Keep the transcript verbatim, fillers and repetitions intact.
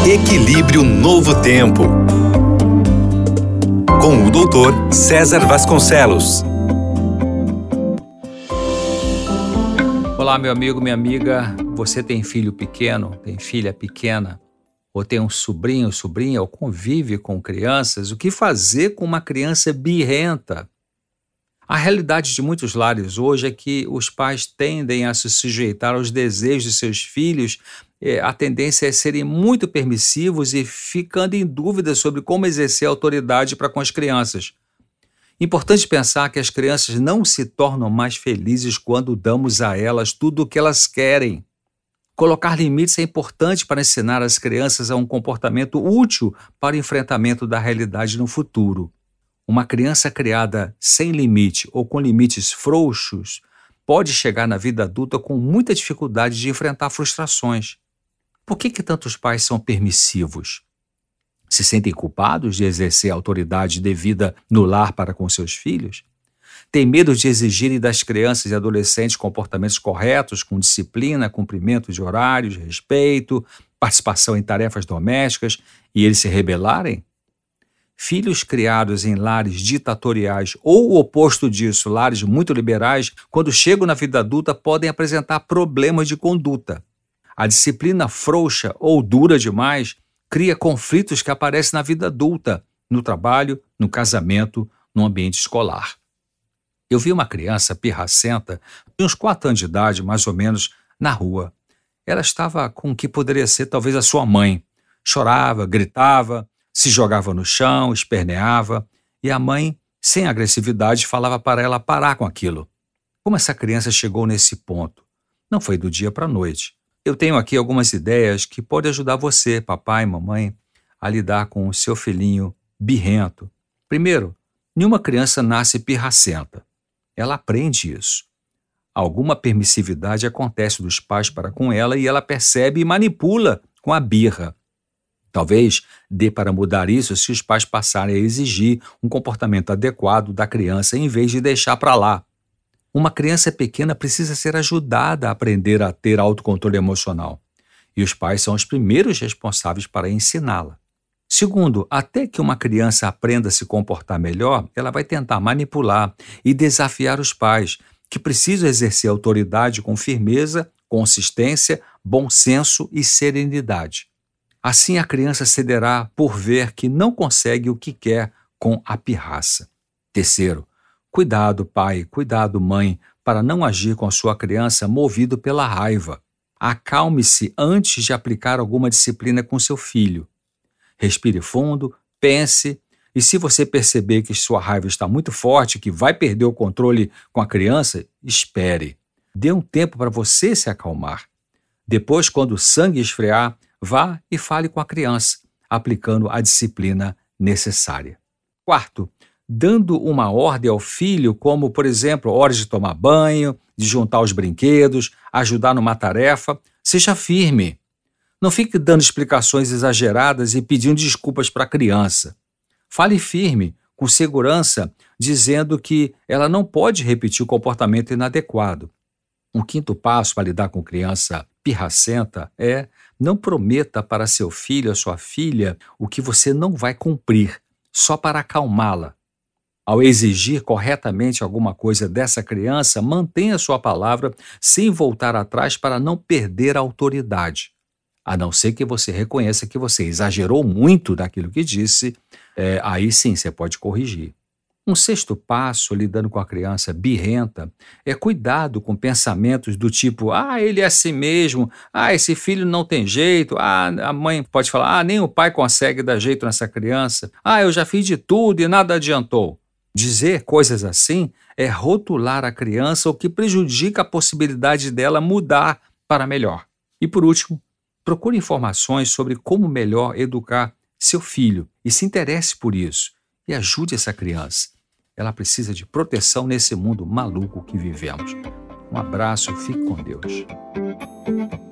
Equilíbrio Novo Tempo, com o doutor César Vasconcelos. Olá, meu amigo, minha amiga. Você tem filho pequeno, tem filha pequena, ou tem um sobrinho, sobrinha, ou convive com crianças? O que fazer com uma criança birrenta? A realidade de muitos lares hoje é que os pais tendem a se sujeitar aos desejos de seus filhos. É, a tendência é serem muito permissivos e ficando em dúvida sobre como exercer autoridade para com as crianças. Importante pensar que as crianças não se tornam mais felizes quando damos a elas tudo o que elas querem. Colocar limites é importante para ensinar as crianças a um comportamento útil para o enfrentamento da realidade no futuro. Uma criança criada sem limite ou com limites frouxos pode chegar na vida adulta com muita dificuldade de enfrentar frustrações. Por que que tantos pais são permissivos? Se sentem culpados de exercer a autoridade devida no lar para com seus filhos? Têm medo de exigirem das crianças e adolescentes comportamentos corretos, com disciplina, cumprimento de horários, respeito, participação em tarefas domésticas, e eles se rebelarem? Filhos criados em lares ditatoriais ou o oposto disso, lares muito liberais, quando chegam na vida adulta podem apresentar problemas de conduta. A disciplina frouxa ou dura demais cria conflitos que aparecem na vida adulta, no trabalho, no casamento, no ambiente escolar. Eu vi uma criança pirracenta, de uns quatro anos de idade, mais ou menos, na rua. Ela estava com o que poderia ser talvez a sua mãe. Chorava, gritava, se jogava no chão, esperneava, e a mãe, sem agressividade, falava para ela parar com aquilo. Como essa criança chegou nesse ponto? Não foi do dia para a noite. Eu tenho aqui algumas ideias que podem ajudar você, papai e mamãe, a lidar com o seu filhinho birrento. Primeiro, nenhuma criança nasce pirracenta. Ela aprende isso. Alguma permissividade acontece dos pais para com ela e ela percebe e manipula com a birra. Talvez dê para mudar isso se os pais passarem a exigir um comportamento adequado da criança em vez de deixar para lá. Uma criança pequena precisa ser ajudada a aprender a ter autocontrole emocional, e os pais são os primeiros responsáveis para ensiná-la. Segundo, até que uma criança aprenda a se comportar melhor, ela vai tentar manipular e desafiar os pais, que precisam exercer autoridade com firmeza, consistência, bom senso e serenidade. Assim a criança cederá por ver que não consegue o que quer com a pirraça. Terceiro, cuidado, pai, cuidado, mãe, para não agir com a sua criança movido pela raiva. Acalme-se antes de aplicar alguma disciplina com seu filho. Respire fundo, pense, e se você perceber que sua raiva está muito forte, que vai perder o controle com a criança, espere. Dê um tempo para você se acalmar. Depois, quando o sangue esfriar, vá e fale com a criança, aplicando a disciplina necessária. Quarto, dando uma ordem ao filho, como, por exemplo, hora de tomar banho, de juntar os brinquedos, ajudar numa tarefa, seja firme. Não fique dando explicações exageradas e pedindo desculpas para a criança. Fale firme, com segurança, dizendo que ela não pode repetir o comportamento inadequado. Um quinto passo para lidar com criança pirracenta é: não prometa para seu filho ou sua filha o que você não vai cumprir, só para acalmá-la. Ao exigir corretamente alguma coisa dessa criança, mantenha sua palavra sem voltar atrás para não perder a autoridade. A não ser que você reconheça que você exagerou muito naquilo que disse, é, aí sim você pode corrigir. Um sexto passo, lidando com a criança birrenta, é cuidado com pensamentos do tipo: ah, ele é assim mesmo, ah, esse filho não tem jeito, ah, a mãe pode falar: ah, nem o pai consegue dar jeito nessa criança, ah, eu já fiz de tudo e nada adiantou. Dizer coisas assim é rotular a criança, o que prejudica a possibilidade dela mudar para melhor. E por último, procure informações sobre como melhor educar seu filho e se interesse por isso e ajude essa criança. Ela precisa de proteção nesse mundo maluco que vivemos. Um abraço, fique com Deus.